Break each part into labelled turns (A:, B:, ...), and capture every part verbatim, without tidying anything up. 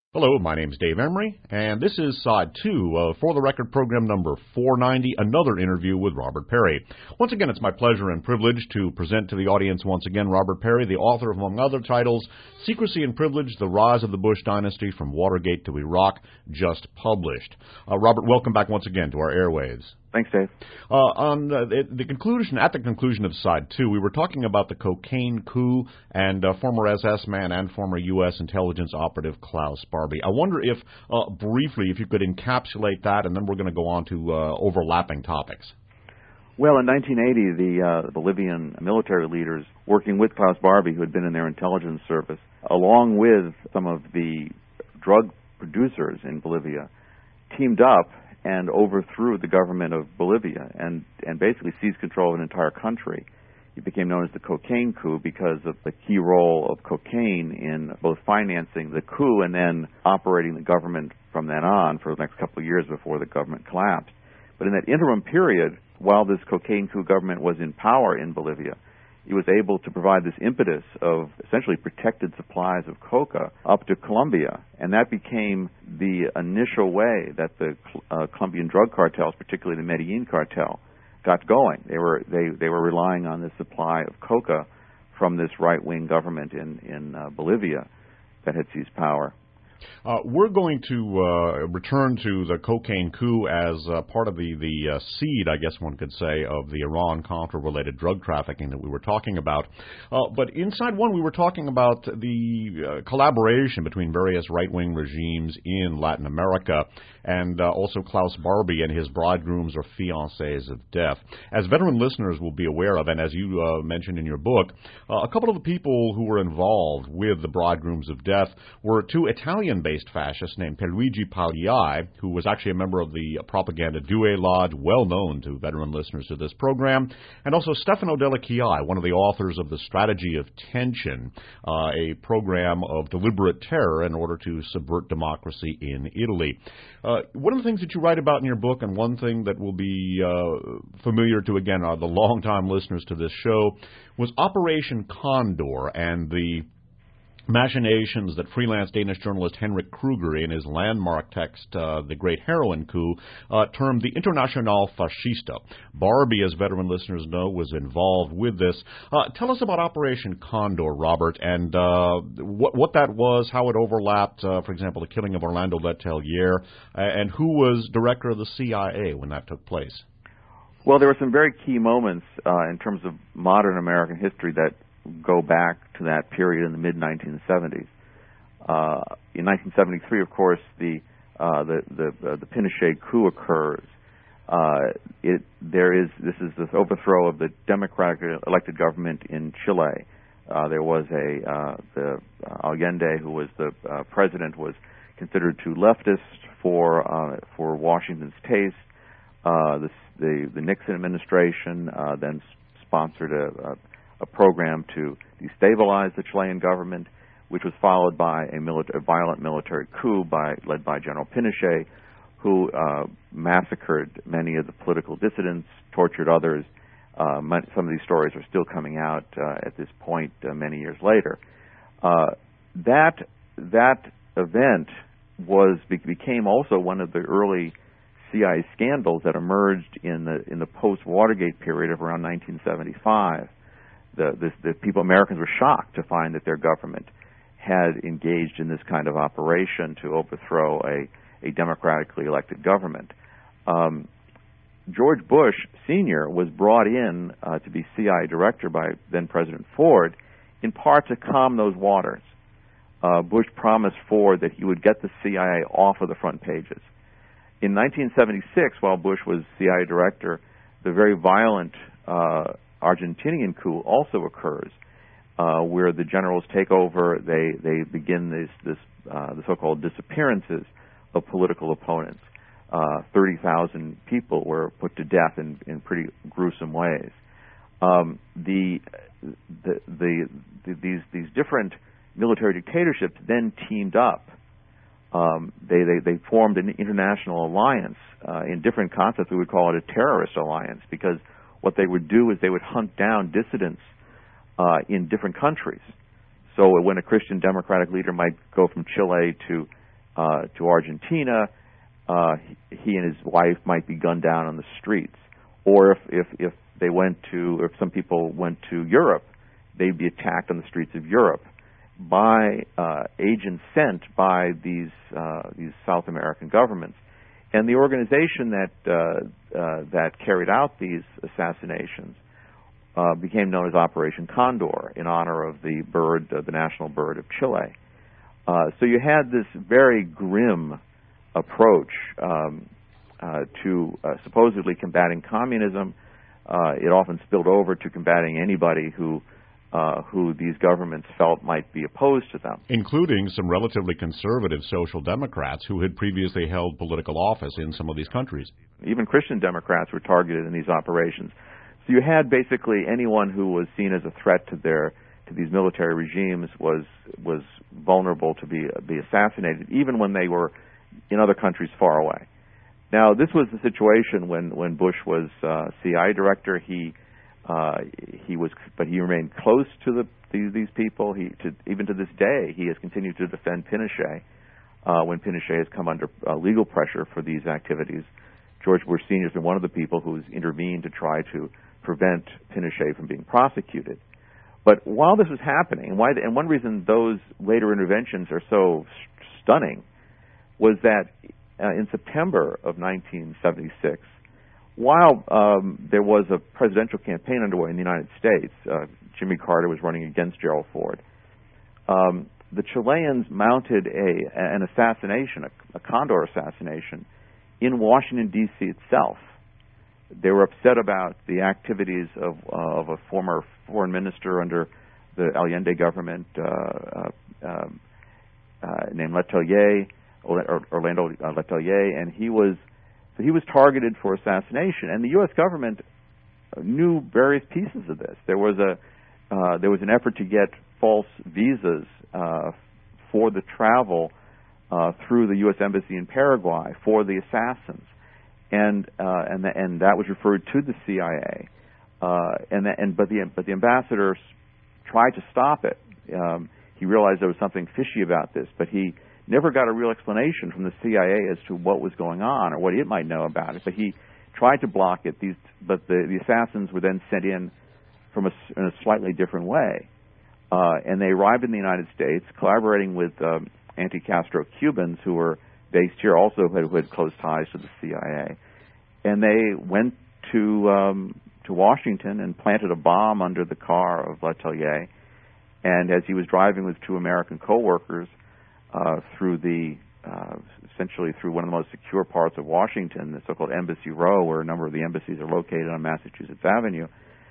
A: Hello, my name is Dave Emery, and this is Side two of For the Record program number four ninety, another interview with Robert Perry. Once again, it's my pleasure and privilege to present to the audience once again Robert Perry, the author of, among other titles, Secrecy and Privilege, The Rise of the Bush Dynasty from Watergate to Iraq, just published. Uh, Robert, welcome back once again to our airwaves.
B: Thanks, Dave.
A: Uh, on uh, the conclusion, at the conclusion of Side two, we were talking about the cocaine coup and uh, former S S man and former U S intelligence operative Klaus Barbie. I wonder if, uh, briefly, if you could encapsulate that, and then we're going to go on to uh, overlapping topics.
B: Well, in nineteen eighty, the uh, Bolivian military leaders, working with Klaus Barbie, who had been in their intelligence service, along with some of the drug producers in Bolivia, teamed up and overthrew the government of Bolivia and, and basically seized control of an entire country. It became known as the cocaine coup because of the key role of cocaine in both financing the coup and then operating the government from then on for the next couple of years before the government collapsed. But in that interim period, while this cocaine coup government was in power in Bolivia, it was able to provide this impetus of essentially protected supplies of coca up to Colombia, and that became the initial way that the uh, Colombian drug cartels, particularly the Medellin cartel, got going. They were they they were relying on the supply of coca from this right-wing government in in uh, Bolivia that had seized power.
A: Uh, we're going to uh, return to the cocaine coup as uh, part of the, the uh, seed, I guess one could say, of the Iran-Contra-related drug trafficking that we were talking about. Uh, but inside one, we were talking about the uh, collaboration between various right-wing regimes in Latin America and uh, also Klaus Barbie and his bridegrooms or fiancés of death. As veteran listeners will be aware of, and as you uh, mentioned in your book, uh, a couple of the people who were involved with the bridegrooms of death were two Italian-based fascists named Pierluigi Pagliai, who was actually a member of the Propaganda Due Lodge, well known to veteran listeners to this program, and also Stefano Delle Chiaie, one of the authors of The Strategy of Tension, uh, a program of deliberate terror in order to subvert democracy in Italy. Uh, one of the things that you write about in your book, and one thing that will be uh, familiar to, again, uh, the longtime listeners to this show, was Operation Condor and the machinations that freelance Danish journalist Henrik Kruger, in his landmark text, uh, The Great Heroin Coup, uh, termed the Internationale Fascista. Barbie, as veteran listeners know, was involved with this. Uh, tell us about Operation Condor, Robert, and uh, what, what that was, how it overlapped, uh, for example, the killing of Orlando Letelier, and who was director of the C I A when that took place.
B: Well, there were some very key moments uh, in terms of modern American history that go back to that period in the mid nineteen seventies. Uh, in nineteen seventy-three, of course, the uh, the the, uh, the Pinochet coup occurs. Uh, it there is this is the overthrow of the democratic elected government in Chile. Uh, there was a uh, the uh, Allende, who was the uh, president, was considered too leftist for uh, for Washington's taste. Uh, the, the the Nixon administration uh, then sponsored a, a a program to destabilize the Chilean government, which was followed by a, milita- a violent military coup by, led by General Pinochet, who uh, massacred many of the political dissidents, tortured others. Uh, some of these stories are still coming out uh, at this point uh, many years later. Uh, that that event was became also one of the early C I A scandals that emerged in the in the post-Watergate period of around nineteen seventy-five. The, the, the people, Americans were shocked to find that their government had engaged in this kind of operation to overthrow a, a democratically elected government. Um, George Bush Senior was brought in uh, to be C I A director by then-President Ford, in part to calm those waters. Uh, Bush promised Ford that he would get the C I A off of the front pages. In nineteen seventy-six, while Bush was C I A director, the very violent uh, Argentinian coup also occurs, uh, where the generals take over. They they begin this this uh, the so-called disappearances of political opponents. Uh, Thirty thousand people were put to death in in pretty gruesome ways. Um, the, the the the these these different military dictatorships then teamed up. Um, they, they they formed an international alliance uh, in different concepts. We would call it a terrorist alliance, because what they would do is they would hunt down dissidents uh, in different countries. So when a Christian democratic leader might go from Chile to uh, to Argentina, uh, he and his wife might be gunned down on the streets. Or if, if, if they went to, or if some people went to Europe, they'd be attacked on the streets of Europe by uh, agents sent by these uh, these South American governments. And the organization that uh, uh, that carried out these assassinations uh, became known as Operation Condor in honor of the bird, uh, the national bird of Chile. Uh, so you had this very grim approach um, uh, to uh, supposedly combating communism. Uh, it often spilled over to combating anybody who Uh, who these governments felt might be opposed to them.
A: Including some relatively conservative social democrats who had previously held political office in some of these countries.
B: Even Christian Democrats were targeted in these operations. So you had basically anyone who was seen as a threat to their to these military regimes was was vulnerable to be be assassinated, even when they were in other countries far away. Now, this was the situation when, when Bush was uh, C I A director. He Uh, he was, but he remained close to the, these, these people. He, to, even to this day, he has continued to defend Pinochet uh, when Pinochet has come under uh, legal pressure for these activities. George Bush Senior has been one of the people who's intervened to try to prevent Pinochet from being prosecuted. But while this was happening, and, why, and one reason those later interventions are so st- stunning was that uh, in September of nineteen seventy-six, while um, there was a presidential campaign underway in the United States, uh, Jimmy Carter was running against Gerald Ford, um, the Chileans mounted a, an assassination, a, a Condor assassination, in Washington, D C itself. They were upset about the activities of, uh, of a former foreign minister under the Allende government uh, uh, um, uh, named Letelier, Orlando uh, Letelier, and he was So he was targeted for assassination, and the U S government knew various pieces of this. There was a uh, there was an effort to get false visas uh, for the travel uh, through the U S Embassy in Paraguay for the assassins, and uh, and the, and that was referred to the C I A, uh, and the, and but the but the ambassador tried to stop it. Um, he realized there was something fishy about this, but he never got a real explanation from the C I A as to what was going on or what it might know about it. But he tried to block it. These, but the, the assassins were then sent in from a, in a slightly different way. Uh, and they arrived in the United States, collaborating with um, anti-Castro Cubans who were based here, also who had, who had close ties to the C I A. And they went to um, to Washington and planted a bomb under the car of Letelier. And as he was driving with two American co-workers, Uh, through the uh, essentially through one of the most secure parts of Washington, the so-called Embassy Row, where a number of the embassies are located on Massachusetts Avenue.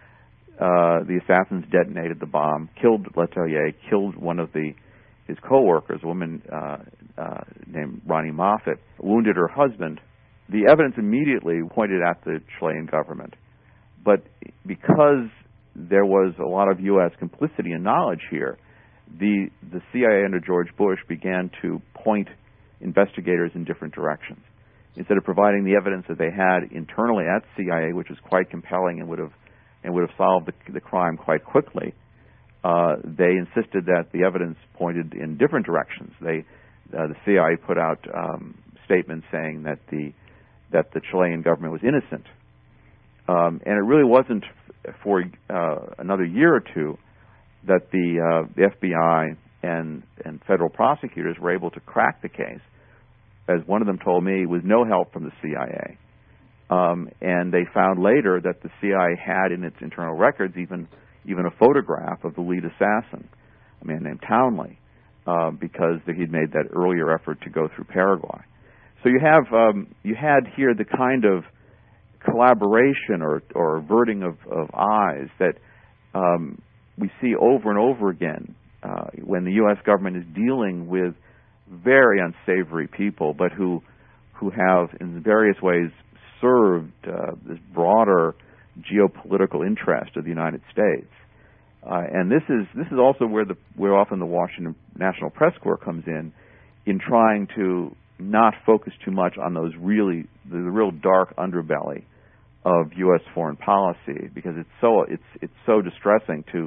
B: Uh, the assassins detonated the bomb, killed Letelier, killed one of the his co-workers, a woman uh, uh, named Ronnie Moffett, wounded her husband. The evidence immediately pointed at the Chilean government, but because there was a lot of U S complicity and knowledge here, The, the C I A under George Bush began to point investigators in different directions. Instead of providing the evidence that they had internally at C I A, which was quite compelling and would have and would have solved the, the crime quite quickly, uh, they insisted that the evidence pointed in different directions. They, uh, the C I A put out um, statements saying that the that the Chilean government was innocent, um, and it really wasn't for uh, another year or two that the, uh, the F B I and, and federal prosecutors were able to crack the case, as one of them told me, with no help from the C I A. Um, and they found later that the C I A had in its internal records even even a photograph of the lead assassin, a man named Townley, uh, because he'd made that earlier effort to go through Paraguay. So you have um, you had here the kind of collaboration or, or averting of, of eyes that um, we see over and over again uh, when the U S government is dealing with very unsavory people, but who who have in various ways served uh, this broader geopolitical interest of the United States. Uh, and this is this is also where the where often the Washington National Press Corps comes in, in trying to not focus too much on those really the, the real dark underbelly of U S foreign policy, because it's so it's it's so distressing to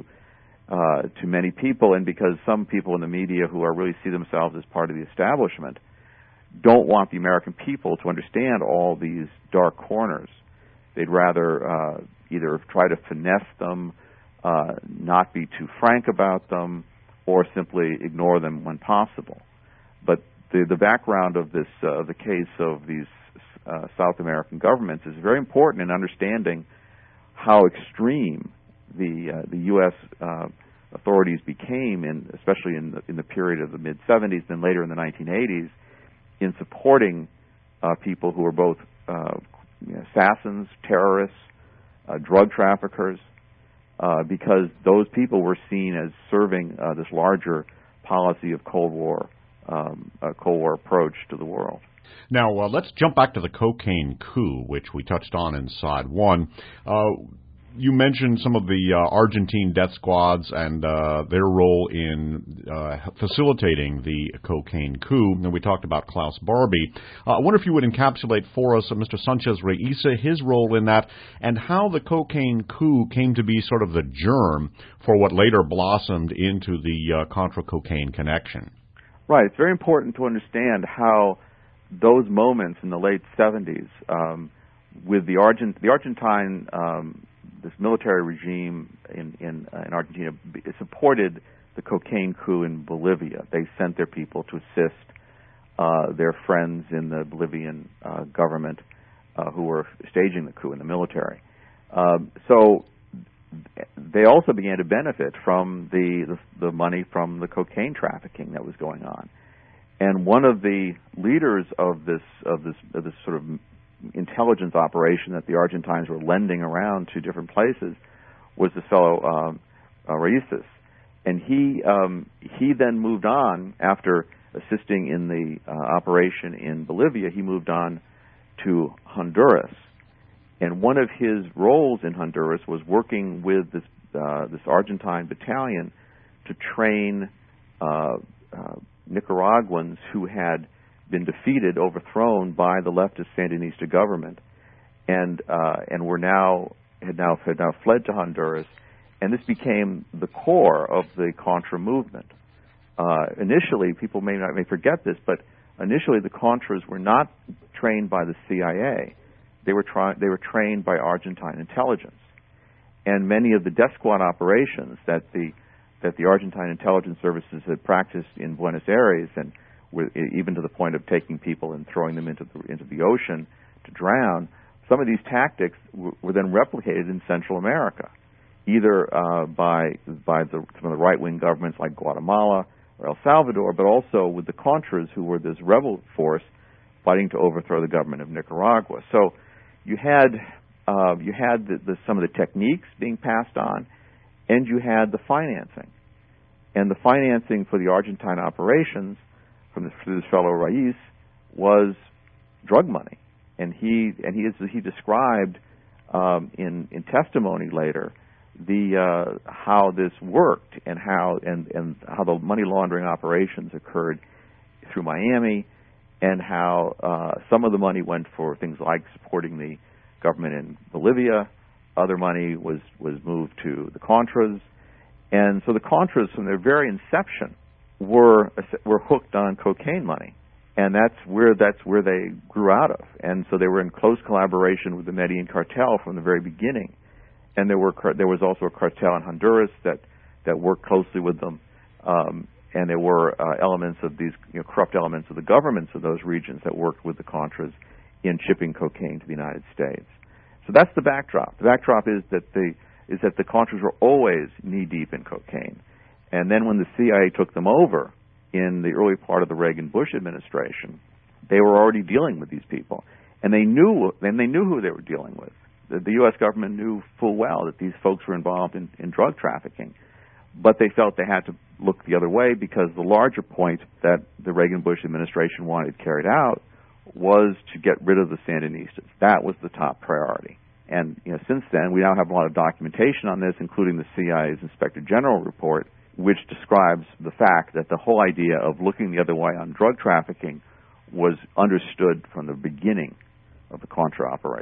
B: Uh, to many people, and because some people in the media who are really see themselves as part of the establishment don't want the American people to understand all these dark corners. They'd rather uh, either try to finesse them, uh, not be too frank about them, or simply ignore them when possible. But the, the background of this, uh, the case of these uh, South American governments is very important in understanding how extreme the uh, the U S uh, authorities became, in, especially in the, in the period of the mid seventies, then later in the nineteen eighties, in supporting uh, people who were both uh, you know, assassins, terrorists, uh, drug traffickers, uh, because those people were seen as serving uh, this larger policy of Cold War, um, a Cold War approach to the world.
A: Now, uh, let's jump back to the cocaine coup, which we touched on in side one. Uh, You mentioned some of the uh, Argentine death squads and uh, their role in uh, facilitating the cocaine coup, and we talked about Klaus Barbie. Uh, I wonder if you would encapsulate for us uh, Mister Sanchez-Reisa, his role in that, and how the cocaine coup came to be sort of the germ for what later blossomed into the uh, Contra-cocaine connection.
B: Right. It's very important to understand how those moments in the late seventies, um, with the Argent, the Argentine um, this military regime in in, uh, in Argentina supported the cocaine coup in Bolivia. They sent their people to assist uh, their friends in the Bolivian uh, government uh, who were staging the coup in the military. Um, so they also began to benefit from the, the the money from the cocaine trafficking that was going on. And one of the leaders of this of this of this sort of intelligence operation that the Argentines were lending around to different places was this fellow um, uh, Reisas, and he um, he then moved on after assisting in the uh, operation in Bolivia. He moved on to Honduras, and one of his roles in Honduras was working with this uh, this Argentine battalion to train uh, uh, Nicaraguans who had been defeated, overthrown by the leftist Sandinista government, and uh, and were now had now had now fled to Honduras, and this became the core of the Contra movement. Uh, initially, people may not may forget this, but initially the Contras were not trained by the C I A; they were trying they were trained by Argentine intelligence, and many of the death squad operations that the that the Argentine intelligence services had practiced in Buenos Aires, and with, even to the point of taking people and throwing them into the into the ocean to drown. Some of these tactics w- were then replicated in Central America, either uh, by by the, some of the right-wing governments like Guatemala or El Salvador, but also with the Contras, who were this rebel force fighting to overthrow the government of Nicaragua. So you had uh, you had the, the, some of the techniques being passed on, and you had the financing, and the financing for the Argentine operations from this, this fellow Reis was drug money, and he and he is, he described um, in in testimony later the uh, how this worked and how and and how the money laundering operations occurred through Miami, and how uh, some of the money went for things like supporting the government in Bolivia, other money was was moved to the Contras, and so the Contras from their very inception were were hooked on cocaine money, and that's where that's where they grew out of. And so they were in close collaboration with the Medellin cartel from the very beginning. And there were there was also a cartel in Honduras that that worked closely with them, um, and there were uh, elements of these you know, corrupt elements of the governments of those regions that worked with the Contras in shipping cocaine to the United States. So that's the backdrop. The backdrop is that the is that the Contras were always knee deep in cocaine. And then when the C I A took them over in the early part of the Reagan-Bush administration, they were already dealing with these people, and they knew and they knew who they were dealing with. The, the U S government knew full well that these folks were involved in, in drug trafficking, but they felt they had to look the other way because the larger point that the Reagan-Bush administration wanted carried out was to get rid of the Sandinistas. That was the top priority. And you know, since then, we now have a lot of documentation on this, including the C I A's Inspector General report, which describes the fact that the whole idea of looking the other way on drug trafficking was understood from the beginning of the Contra operation.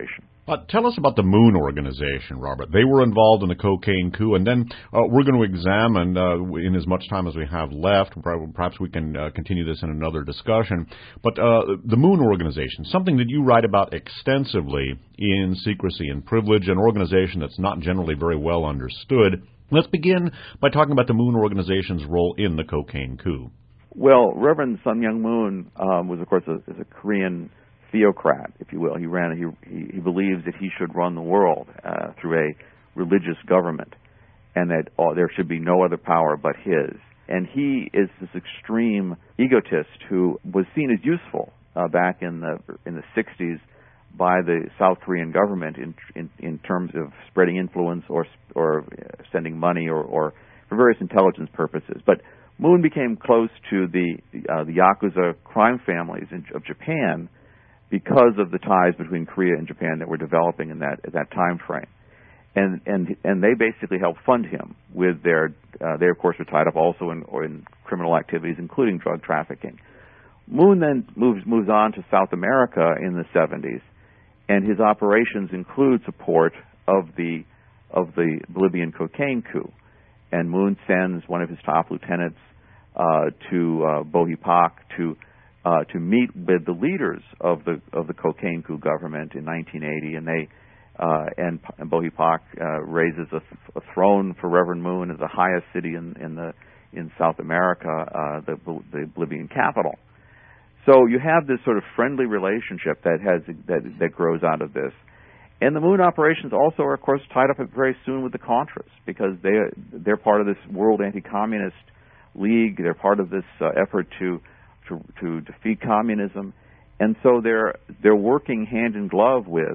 A: Uh, tell us about the Moon Organization, Robert. They were involved in the cocaine coup, and then uh, we're going to examine, uh, in as much time as we have left, perhaps we can uh, continue this in another discussion, but uh, the Moon Organization, something that you write about extensively in Secrecy and Privilege, an organization that's not generally very well understood. Let's begin by talking about the Moon Organization's role in the cocaine coup.
B: Well, Reverend Sun Myung Moon um, was, of course, a, is a Korean theocrat, if you will. He ran. He he, he believes that he should run the world uh, through a religious government, and that uh, there should be no other power but his. And he is this extreme egotist who was seen as useful uh, back in the in the sixties by the South Korean government in in, in terms of spreading influence or or sending money or, or for various intelligence purposes. But Moon became close to the uh, the Yakuza crime families in, of Japan, because of the ties between Korea and Japan that were developing in that at that time frame, and and and they basically helped fund him with their. Uh, they of course were tied up also in or in criminal activities, including drug trafficking. Moon then moves moves on to South America in the seventies, and his operations include support of the of the Bolivian cocaine coup. And Moon sends one of his top lieutenants uh, to uh, Bohipak to. Uh, to meet with the leaders of the of the cocaine coup government in nineteen eighty, and they uh, and, and Bohipak uh, raises a, a throne for Reverend Moon as the highest city in, in the in South America, uh, the the Bolivian capital. So you have this sort of friendly relationship that has that that grows out of this, and the Moon operations also are of course tied up very soon with the Contras, because they they're part of this World Anti-Communist League. They're part of this uh, effort to To, to defeat communism, and so they're they're working hand in glove with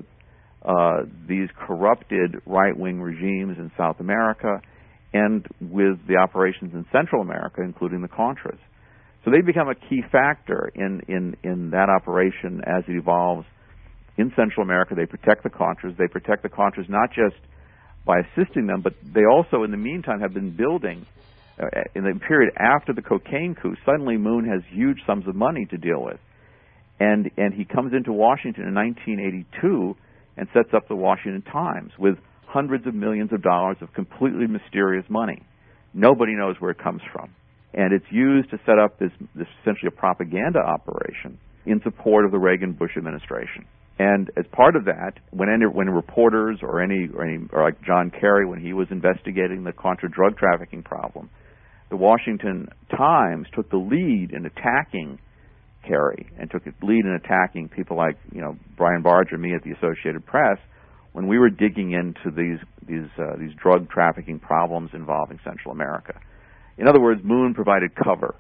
B: uh, these corrupted right-wing regimes in South America, and with the operations in Central America, including the Contras. So they become a key factor in in in that operation as it evolves in Central America. They protect the Contras. They protect the Contras not just by assisting them, but they also, in the meantime, have been building. Uh, in the period after the cocaine coup, suddenly Moon has huge sums of money to deal with. And and he comes into Washington in nineteen eighty-two and sets up the Washington Times with hundreds of millions of dollars of completely mysterious money. Nobody knows where it comes from. And it's used to set up this, this essentially a propaganda operation in support of the Reagan-Bush administration. And as part of that, when any, when reporters or any, or any or like John Kerry, when he was investigating the Contra drug trafficking problem, the Washington Times took the lead in attacking Kerry and took the lead in attacking people like, you know, Brian Barger, me at the Associated Press, when we were digging into these these uh, these drug trafficking problems involving Central America. In other words, Moon provided cover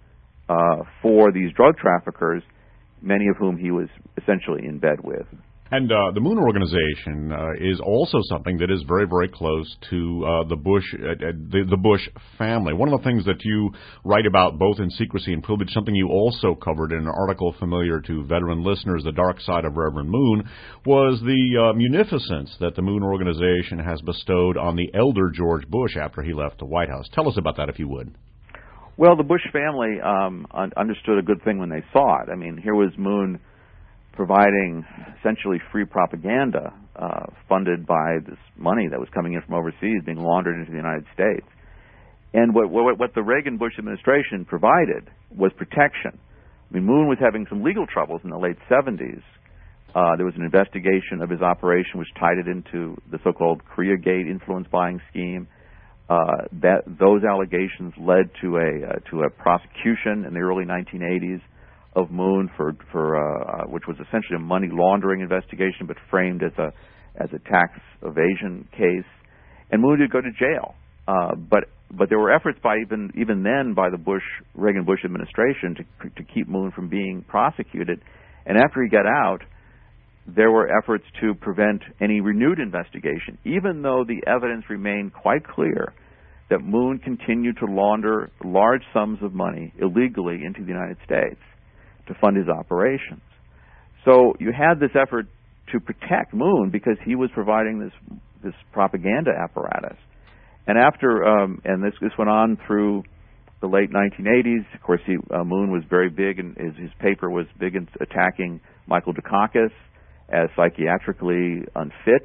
B: uh, for these drug traffickers, many of whom he was essentially in bed with.
A: And uh, the Moon Organization uh, is also something that is very, very close to uh, the Bush, uh, the, the Bush family. One of the things that you write about, both in Secrecy and Privilege, something you also covered in an article familiar to veteran listeners, The Dark Side of Reverend Moon, was the uh, munificence that the Moon Organization has bestowed on the elder George Bush after he left the White House. Tell us about that, if you would.
B: Well, the Bush family um, un- understood a good thing when they saw it. I mean, here was Moon providing essentially free propaganda uh, funded by this money that was coming in from overseas, being laundered into the United States. And what, what, what the Reagan-Bush administration provided was protection. I mean, Moon was having some legal troubles in the late seventies. Uh, there was an investigation of his operation which tied it into the so-called Koreagate influence buying scheme. Uh, that those allegations led to a uh, to a prosecution in the early nineteen eighties of Moon for for uh, which was essentially a money laundering investigation, but framed as a as a tax evasion case. And Moon did go to jail, uh, but but there were efforts by even even then by the Bush Reagan Bush administration to to keep Moon from being prosecuted. And after he got out, there were efforts to prevent any renewed investigation, even though the evidence remained quite clear that Moon continued to launder large sums of money illegally into the United States to fund his operations. So you had this effort to protect Moon because he was providing this this propaganda apparatus. And after, um, and this this went on through the late nineteen eighties. Of course, he, uh, Moon was very big, and his, his paper was big in attacking Michael Dukakis as psychiatrically unfit.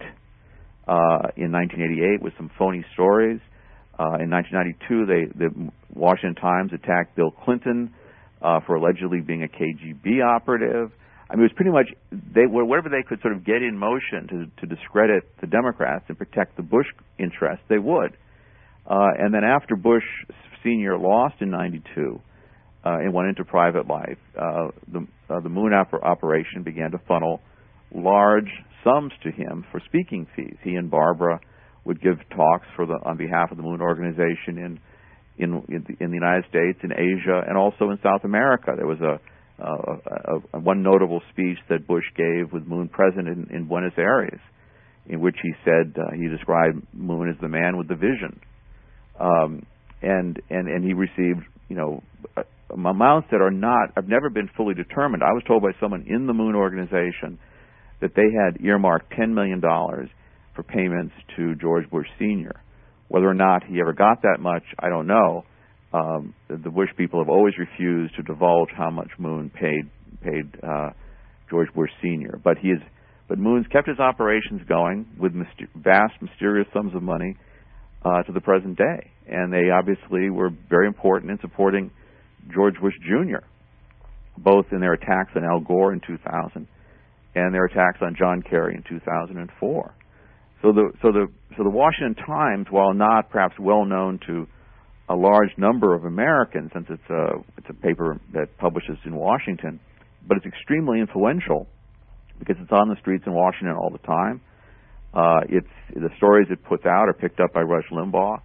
B: Uh, in nineteen eighty-eight, with some phony stories. Uh, in nineteen ninety-two, they, the Washington Times attacked Bill Clinton uh, for allegedly being a K G B operative. I mean, it was pretty much they whatever they could sort of get in motion to, to discredit the Democrats and protect the Bush interests, they would. Uh, and then after Bush Senior lost in ninety-two uh, and went into private life, uh, the uh, the Moon op- operation began to funnel large sums to him for speaking fees. He and Barbara would give talks for the on behalf of the Moon Organization in in in the, in the United States, in Asia, and also in South America. There was a, a, a, a one notable speech that Bush gave with Moon present in, in Buenos Aires, in which he said uh, he described Moon as the man with the vision, um, and and and he received you know amounts that are not have never been fully determined. I was told by someone in the Moon Organization that they had earmarked ten million dollars for payments to George Bush Senior Whether or not he ever got that much, I don't know. Um, the, the Bush people have always refused to divulge how much Moon paid paid uh, George Bush Senior But he is, but Moon's kept his operations going with myster- vast, mysterious sums of money uh, to the present day, and they obviously were very important in supporting George Bush Junior, both in their attacks on Al Gore in two thousand. And their attacks on John Kerry in two thousand four. So the so the so the Washington Times, while not perhaps well known to a large number of Americans, since it's a it's a paper that publishes in Washington, but it's extremely influential because it's on the streets in Washington all the time. Uh, it's the stories it puts out are picked up by Rush Limbaugh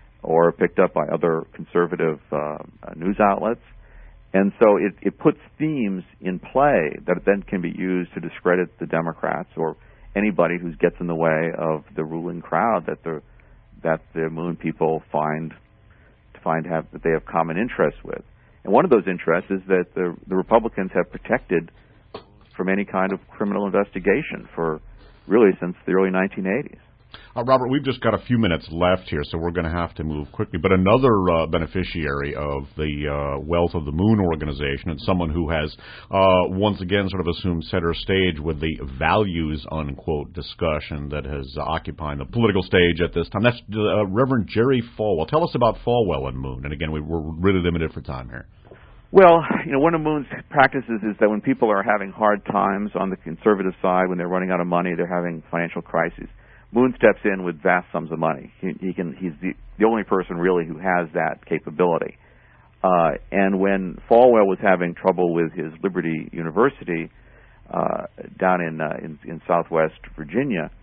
B: or picked up by other conservative uh, news outlets. And so it, it puts themes in play that then can be used to discredit the Democrats or anybody who gets in the way of the ruling crowd that the that the Moon people find find have that they have common interests with. And one of those interests is that the the Republicans have protected from any kind of criminal investigation for really since the early nineteen eighties.
A: Uh, Robert, we've just got a few minutes left here, so we're going to have to move quickly. But another uh, beneficiary of the uh, wealth of the Moon Organization, and someone who has uh, once again sort of assumed center stage with the values, unquote, discussion that has uh, occupied the political stage at this time. That's uh, Reverend Jerry Falwell. Tell us about Falwell and Moon. And again, we, we're really limited for time here.
B: Well, you know, one of Moon's practices is that when people are having hard times on the conservative side, when they're running out of money, they're having financial crises, Moon steps in with vast sums of money. He, he can. He's the, the only person really who has that capability. Uh, and when Falwell was having trouble with his Liberty University uh, down in, uh, in in Southwest Virginia,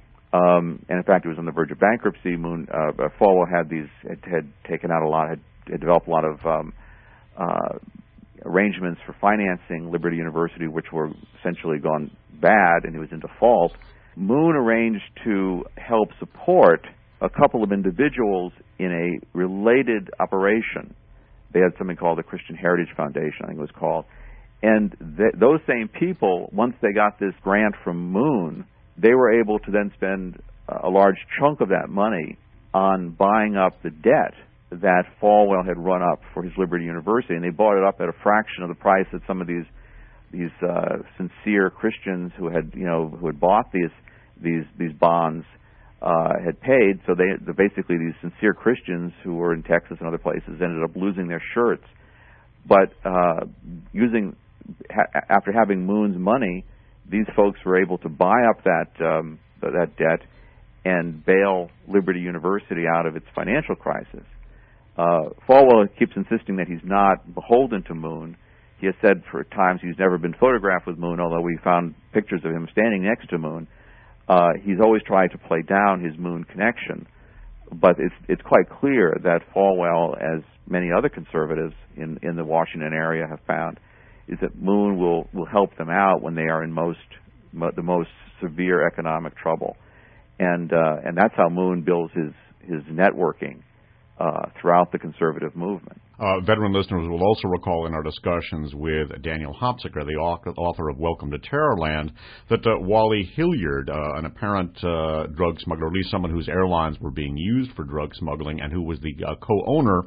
B: um, and in fact it was on the verge of bankruptcy, Moon uh, Falwell had these had, had taken out a lot, had, had developed a lot of um, uh, arrangements for financing Liberty University, which were essentially gone bad, and he was in default. Moon arranged to help support a couple of individuals in a related operation. They had something called the Christian Heritage Foundation, I think it was called. And th- those same people, once they got this grant from Moon, they were able to then spend a large chunk of that money on buying up the debt that Falwell had run up for his Liberty University. And they bought it up at a fraction of the price that some of these these uh, sincere Christians who had, you know, who had bought these these these bonds uh, had paid. So they basically these sincere Christians who were in Texas and other places ended up losing their shirts. But uh, using ha- after having Moon's money, these folks were able to buy up that um, that debt and bail Liberty University out of its financial crisis. Uh, Falwell keeps insisting that he's not beholden to Moon. He has said for times he's never been photographed with Moon, although we found pictures of him standing next to Moon. Uh, he's always tried to play down his Moon connection, but it's it's quite clear that Falwell, as many other conservatives in, in the Washington area have found, is that Moon will, will help them out when they are in most mo- the most severe economic trouble, and uh, and that's how Moon builds his his networking uh, throughout the conservative movement.
A: Uh, veteran listeners will also recall in our discussions with Daniel Hopsicker, the author of Welcome to Terrorland, that uh, Wally Hilliard, uh, an apparent uh, drug smuggler, or at least someone whose airlines were being used for drug smuggling and who was the uh, co-owner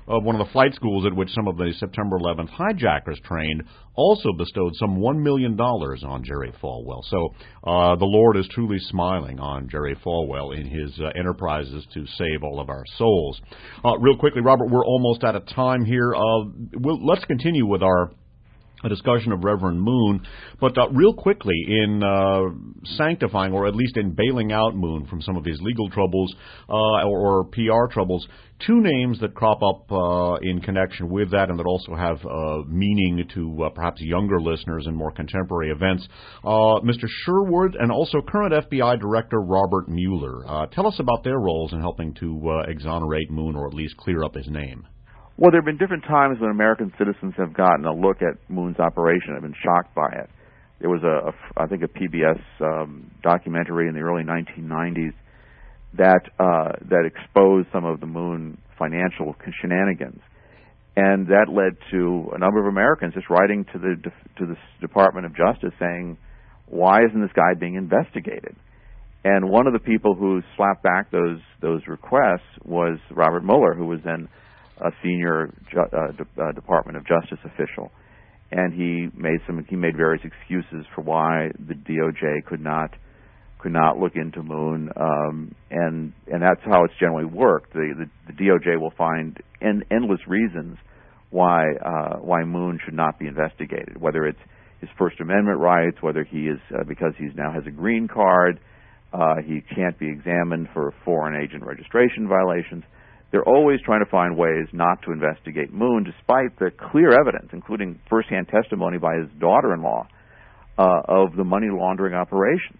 A: uh, one of the flight schools at which some of the September eleventh hijackers trained, also bestowed some one million dollars on Jerry Falwell. So uh, the Lord is truly smiling on Jerry Falwell in his uh, enterprises to save all of our souls. Uh, real quickly, Robert, we're almost out of time here. Uh, we'll, let's continue with our a discussion of Reverend Moon, but uh, real quickly, in uh, sanctifying, or at least in bailing out Moon from some of his legal troubles uh, or, or P R troubles, two names that crop up uh, in connection with that and that also have uh, meaning to uh, perhaps younger listeners in more contemporary events, uh, Mister Sherwood and also current F B I Director Robert Mueller. Uh, tell us about their roles in helping to uh, exonerate Moon, or at least clear up his name.
B: Well, there have been different times when American citizens have gotten a look at Moon's operation. I've been shocked by it. There was a, a I think, a P B S um, documentary in the early nineteen nineties that uh, that exposed some of the Moon financial shenanigans, and that led to a number of Americans just writing to the to the Department of Justice saying, "Why isn't this guy being investigated?" And one of the people who slapped back those those requests was Robert Mueller, who was then a senior ju- uh, de- uh, Department of Justice official, and he made some he made various excuses for why the D O J could not could not look into Moon, um, and and that's how it's generally worked. The the, the D O J will find en- endless reasons why uh, why Moon should not be investigated, whether it's his First Amendment rights, whether he is uh, because he now has a green card, uh, he can't be examined for foreign agent registration violations. They're always trying to find ways not to investigate Moon, despite the clear evidence, including firsthand testimony by his daughter-in-law, uh, of the money laundering operations.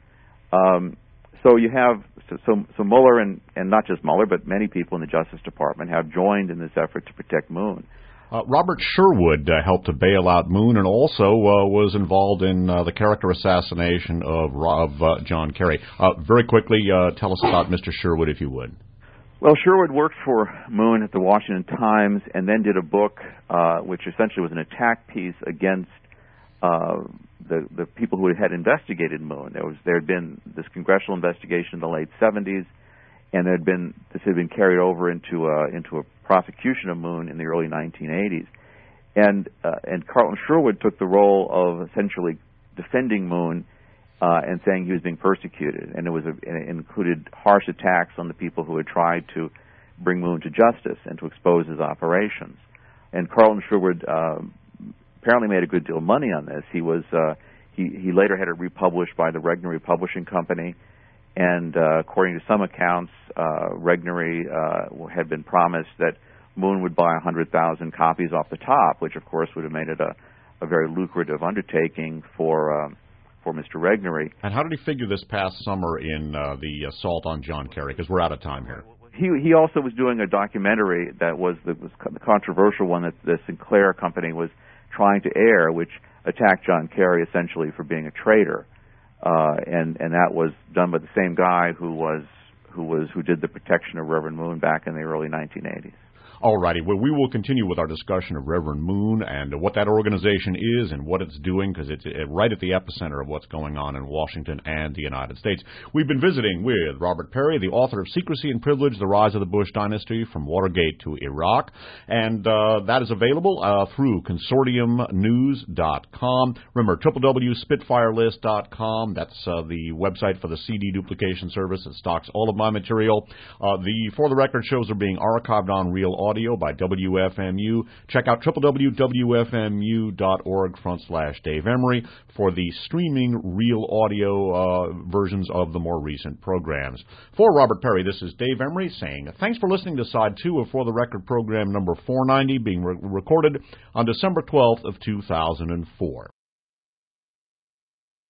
B: Um, so you have so, so, so Mueller, and, and not just Mueller, but many people in the Justice Department have joined in this effort to protect Moon.
A: Uh, Robert Sherwood uh, helped to bail out Moon and also uh, was involved in uh, the character assassination of, of uh, John Kerry. Uh, very quickly, uh, tell us about Mister Sherwood, if you would.
B: Well, Sherwood worked for Moon at the Washington Times and then did a book uh, which essentially was an attack piece against uh, the the people who had investigated Moon. There was there had been this congressional investigation in the late seventies, and there had been this had been carried over into a, into a prosecution of Moon in the early nineteen eighties, and uh, and Carlton Sherwood took the role of essentially defending Moon. Uh, and saying he was being persecuted, and it was a, it included harsh attacks on the people who had tried to bring Moon to justice and to expose his operations. And Carlton Sherwood uh, apparently made a good deal of money on this. He was uh, he he later had it republished by the Regnery Publishing Company, and uh, according to some accounts, uh, Regnery uh, had been promised that Moon would buy a hundred thousand copies off the top, which of course would have made it a, a very lucrative undertaking for. Uh, For Mister Regnery.
A: And how did he figure this past summer in uh, the assault on John Kerry? Because we're out of time here.
B: He he also was doing a documentary that was the, was the controversial one that the Sinclair company was trying to air, which attacked John Kerry essentially for being a traitor, uh, and and that was done by the same guy who was who was who did the protection of Reverend Moon back in the early nineteen eighties.
A: All righty. Well, we will continue with our discussion of Reverend Moon and what that organization is and what it's doing, because it's right at the epicenter of what's going on in Washington and the United States. We've been visiting with Robert Perry, the author of Secrecy and Privilege, The Rise of the Bush Dynasty from Watergate to Iraq. And uh, that is available uh, through consortium news dot com. Remember, w w w dot spitfire list dot com. That's uh, the website for the C D duplication service that stocks all of my material. Uh, the For the Record shows are being archived on Real Audio by W F M U. Check out w w w dot w f m u dot org front slash Dave Emery for the streaming Real Audio uh, versions of the more recent programs. For Robert Perry, this is Dave Emery saying thanks for listening to Side two of For the Record program number four ninety, being re- recorded on December twelfth of two thousand four.